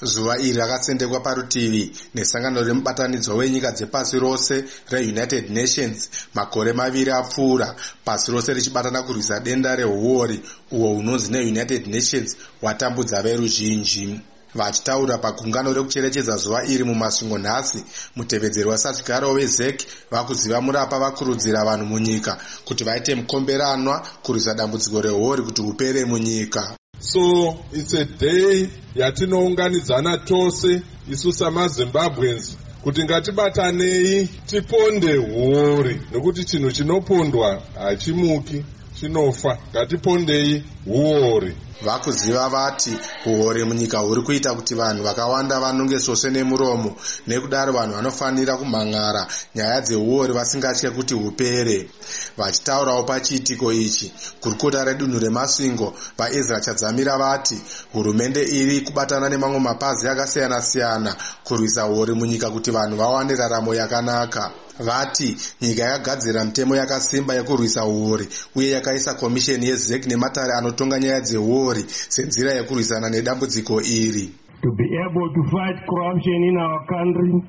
Zuva iri rakasendekwa parutivi nesangano remubatanidzwa wenyika dzepasi rose reUnited Nations makore maviri apfuura, pasi rose richibatana kurwisa denda rehuori uwo unonzi neUnited Nations watambudza veruzhinji. Vachitaura pagungano rekucherechedza zuva iri mumasvingo nhasi, mutevedzeri wasatyaro weZEC vakuziva murapa vakurudzira vanhu munyika kuti vaite mukomberanwa kurwisa dambudziko rehuori kuti hupere munyika. So it's a day yatinounganidzana tose isu samaZimbabweans kuti ngatibatanei tiponde huori, nekuti chinhu chinopondwa hachimuki, chinofa. Ngatipondei huori. Vakuziva vati huori munyika huri kuita kuti vanhu vakawanda vanonge svose nemuromo, nekudaro vanhu vanofanira kumhan'ara nyaya dzehuori vasingatye kuti hupere. Vachitaurawo pachiitiko ichi, kurukota redunhu remasvingo vaEzra Chadzamira vati hurumende iri kubatana nemamwe mapazi akasiyana-siyana kurwisa huori munyika kuti vanhu vawane raramo yakanaka. Vati nyika yakagadzira mitemo yakasimba yekurwisa huori uye yakaisa komisheni yeZEC nematare anotonga nyaya dzehuori senzira yekurwisana nedambudziko iri. To be able to fight corruption in our country.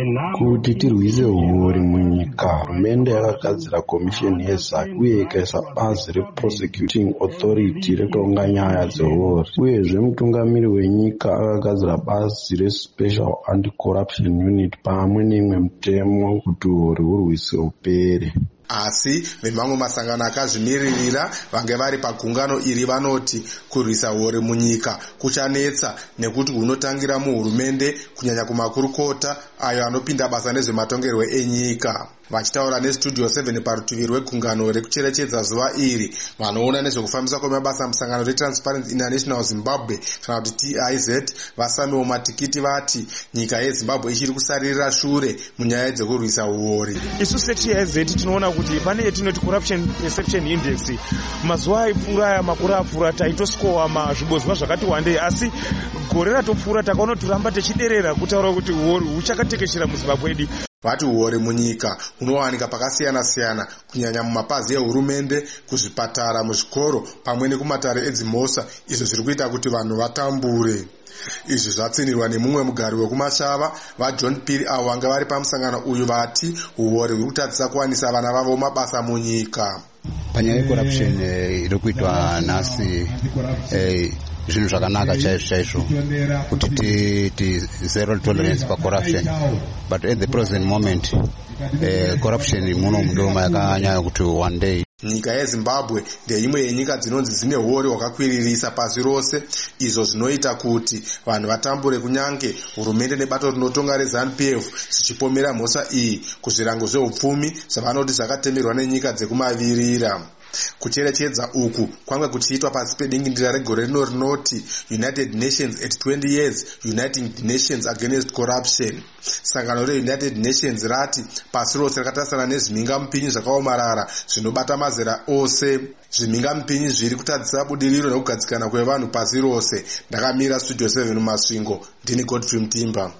Kuti tirwise huori munyika, hurumende yakagadzira komisheni yeZAC uye ikaisa bazi reprosecuting authority rekutonga nyaya dzehuori. Uyezve mutungamiri wenyika akagadzira bazi respecial anti-corruption unit pamwe neimwe mitemo kuti huori hurwise hupere. Asi vemamwe masangano akazvimiririra vange vari pagungano iri vanoti kurwisa huori munyika kuchanetsa nekuti hunotangira muhurumende, kunyanya kumakurukota ayo anopinda basa nezvematongerwo enyika. Vachitaura neStudio 7 parutivi rwegungano rekucherechedza zuva iri, vanoona nezvekufambiswa kwemabasa musangano reTransparency International Zimbabwe kana kuti TIZ vasamewo matikiti vati nyika yeZimbabwe ichiri kusaririra shure munyaya dzekurwisa huori. Isu seTIZ tinoona kuti pane yatinoti Corruption Perception Index, mazuva aipfuura aya, makore apfuura taitoskowa mazvibozwa zvakati wandei, asi gore ratopfuura takaona turamba tichiderera kutaura kuti huori huchakatekeshera muZimbabwe yedu. Vati huori munyika hunowanika pakasiyana-siyana, kunyanya mumapazi ehurumende, kuzvipatara, muzvikoro pamwe nekumatare edzimhosva, izvo zviri kuita kuti vanhu vatambure. Izvi zvatsinirwa nemumwe mugari wekumashava vaJohn Piri avo vanga vari pamusangano uyu vati huori huri kutadzisa kuwanisa vana vavo mabasa munyika. Panyaya yecorruption iri kuitwa nhasi zvinhu zvakanaka chaizvo kuti zero tolerance pacorruption, but at the present moment corruption muno mudoma yakanyanya kuti one day. Nyika yeZimbabwe ndeimwe yenyika dzinonzi dzine huori hwakakwiririsa pasi rose, izvo zvinoita kuti vanhu vatambure, kunyange hurumende nebato rinotonga reZANU-PF zvichipomera mhosva iyi kuzvirango zveupfumi zvavanoti zvakatemerwa nenyika dzekumavirira. Kucherechedza uku kwanga kuchiitwa pasi pedingindira regore rino rinoti United Nations at 20 years Uniting the Nations against corruption. Sangano reUnited Nations rati pasi rose rakatasana nezvimingamupinyi zvakaomarara zvinobata mazera ose. Zvimingamupinyi zviri kutadzisa budiriro nekugadzikana kwevanhu pasi rose. Ndakamira Studio 7 mumasvingo, ndini Godfrey Mutimba.